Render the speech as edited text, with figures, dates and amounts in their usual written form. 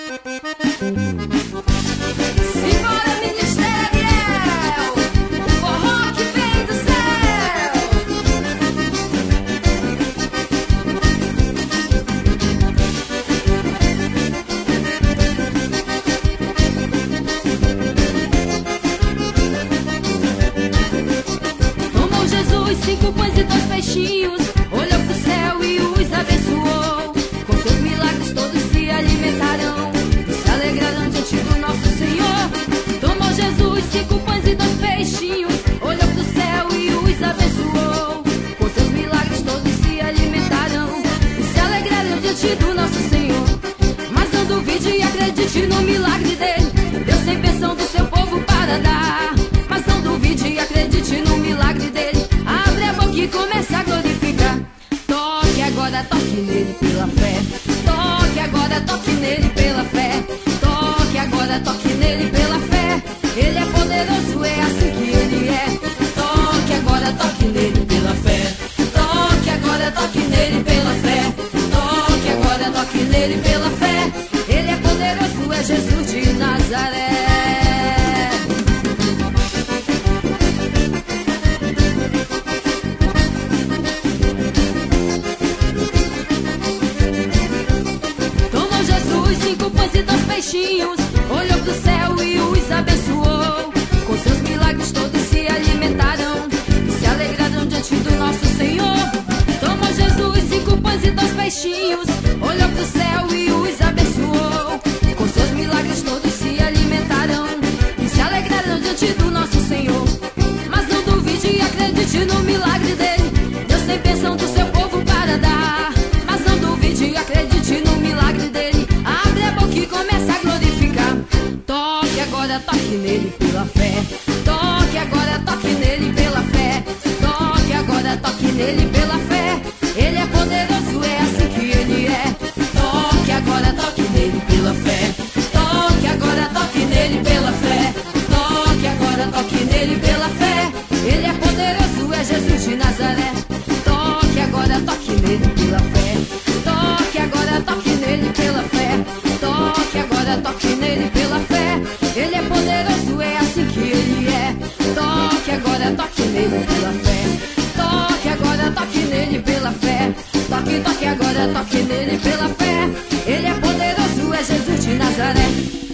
Simbora, Ministério, o forró que vem do céu. Tomou Jesus 5 pães e 2 peixinhos, olhou pro céu e os abençoou. Com seus milagres todos se alimentarão e se alegrarão diante do nosso Senhor. Tomou Jesus 5 pães e 2 peixinhos, olhou pro céu e os abençoou. Com seus milagres todos se alimentarão e se alegrarão diante do nosso Senhor. Mas não duvide e acredite no milagre dele. Deus tem bênção do seu povo para dar. Mas não duvide e acredite no milagre dele. Abre a boca e começa a glorificar. Toque agora, toque nele pela fé. Toque agora, toque nele pela fé. Toque agora, toque nele pela fé. Ele é poderoso, é assim que ele é. Toque agora, toque nele pela fé. Toque agora, toque nele pela fé. Toque agora, toque nele pela fé. Ele é poderoso, é Jesus de Nazaré. Tomou Jesus 5 pães e 2 peixinhos, olhou pro céu e os abençoou. Com seus milagres todos se alimentaram e se alegraram diante do nosso Senhor. Tomou Jesus 5 pães e 2 peixinhos, olhou pro céu e os abençoou. Com seus milagres todos se alimentaram e se alegraram diante do nosso Senhor. Mas não duvide e acredite no milagre dele. Deus tem bênção do seu povo para dar. Mas não duvide e acredite no milagre dele. Abre a boca e começa a glorificar. Toque agora, toque nele pela fé. Toque agora, toque nele pela fé. Toque agora, toque nele pela fé. Ele é poderoso, é assim que ele é. Toque agora, toque nele pela fé. Toque agora, toque nele pela fé. Toque agora, toque nele pela fé. Ele é poderoso, é Jesus de Nazaré. Toque agora, toque nele pela fé. Toque agora, toque nele pela fé. Toque agora, toque nele pela fé. Ele é poderoso, é assim que ele é. Toque agora, toque nele pela fé. Toque agora, toque nele pela fé. Toque, toque agora, toque nele pela fé. Ele é poderoso, é Jesus de Nazaré.